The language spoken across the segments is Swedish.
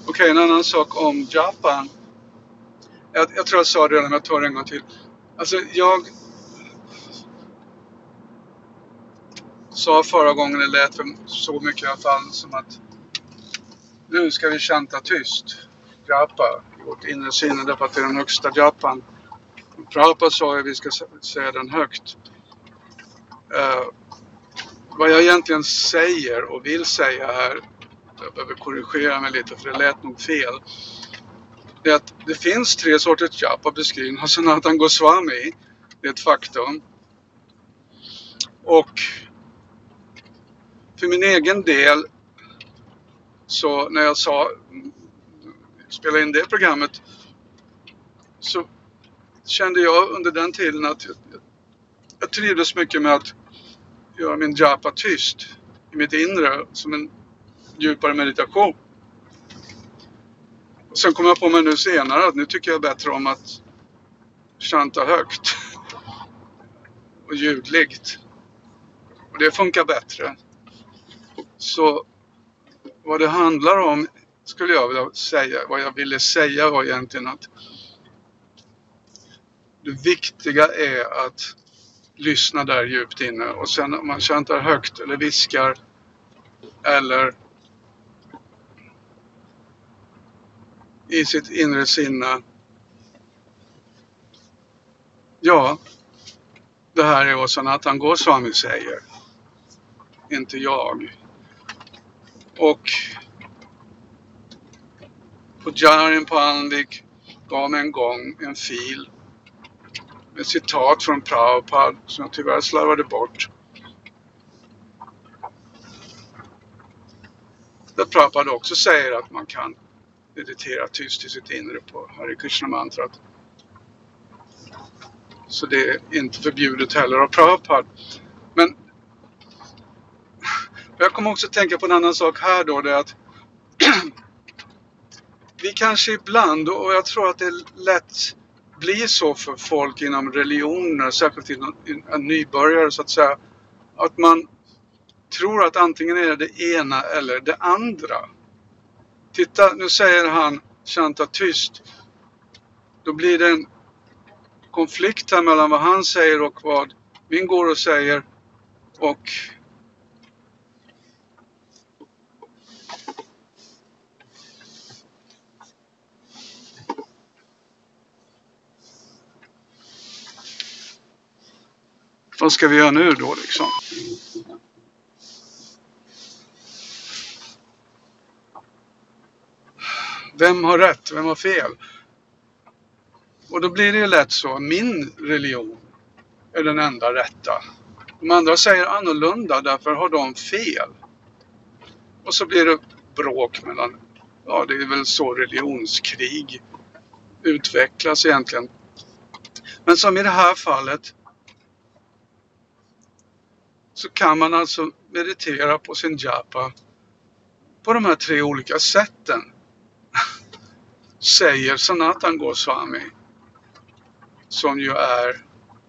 Okej, en annan sak om Japan. Jag tror jag sa det redan, men jag tar det en gång till. Alltså jag sa förra gången, det lät för så mycket i alla fall, som att nu ska vi chanta tyst. Japa, i vårt inre sinne, därför att det är den högsta Japan. Prabhupada sa att vi ska säga den högt. Vad jag egentligen säger och vill säga här, jag behöver korrigera mig lite för det lät nog fel, det är att det finns 3 sorters japa beskrivna. Sanatana Goswami, det är ett faktum. Och för min egen del, så när jag spelade in det programmet, så kände jag under den tiden att jag trivdes mycket med att göra min japa tyst i mitt inre som en djupare meditation. Och sen kom jag på mig nu senare att nu tycker jag bättre om att chanta högt och ljudligt. Och det funkar bättre. Så vad det handlar om, skulle jag vilja säga, vad jag ville säga var egentligen att det viktiga är att lyssna där djupt inne. Och sen om man chantar högt eller viskar eller i sitt inre sinne. Ja, det här är vad Sanatana Goswami säger. Inte jag. Och Pujarin på Alnvik gav mig en gång en fil med citat från Prabhupada som jag tyvärr slarvade bort. Där Prabhupada också säger att man kan meditera tyst i sitt inre på Hare Krishna-mantrat. Så det är inte förbjudet heller av Prabhupada. Men jag kommer också tänka på en annan sak här då, det är att vi kanske ibland, och jag tror att det lätt blir så för folk inom religioner, särskilt inom nybörjare så att säga, att man tror att antingen är det ena eller det andra. Titta, nu säger han chanta tyst. Då blir det en konflikt här mellan vad han säger och vad min guru säger. Och vad ska vi göra nu då liksom? Vem har rätt? Vem har fel? Och då blir det ju lätt så. Min religion är den enda rätta. De andra säger annorlunda, därför har de fel. Och så blir det bråk mellan, ja det är väl så religionskrig utvecklas egentligen. Men som i det här fallet så kan man alltså meditera på sin japa på de här 3 olika sätten. Säger Sanatana Goswami, som ju är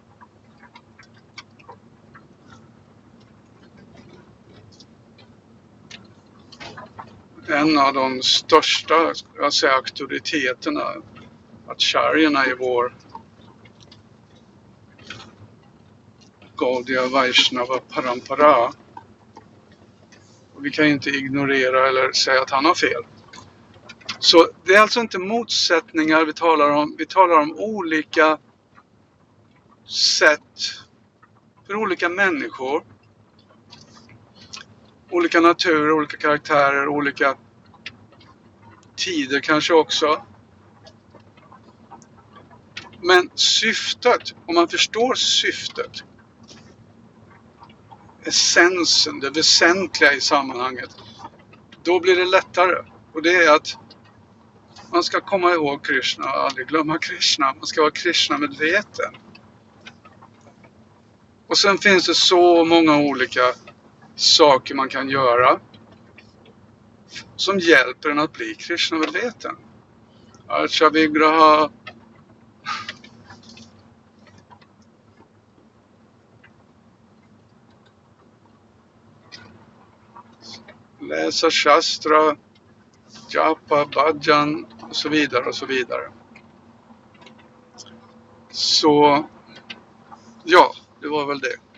en av de största, jag säger, auktoriteterna, acharjerna i vår Gaudiya Vaishnava Parampara. Och vi kan inte ignorera eller säga att han har fel. Så det är alltså inte motsättningar vi talar om. Vi talar om olika sätt för olika människor. Olika naturer, olika karaktärer, olika tider kanske också. Men syftet, om man förstår syftet, essensen, det väsentliga i sammanhanget, då blir det lättare. Och det är att man ska komma ihåg Krishna och aldrig glömma Krishna. Man ska vara Krishna-medveten. Och sen finns det så många olika saker man kan göra som hjälper en att bli Krishna-medveten. Archa Vigraha, läsa Shastra, Japa, Bhajan och så vidare och så vidare. Så ja, det var väl det.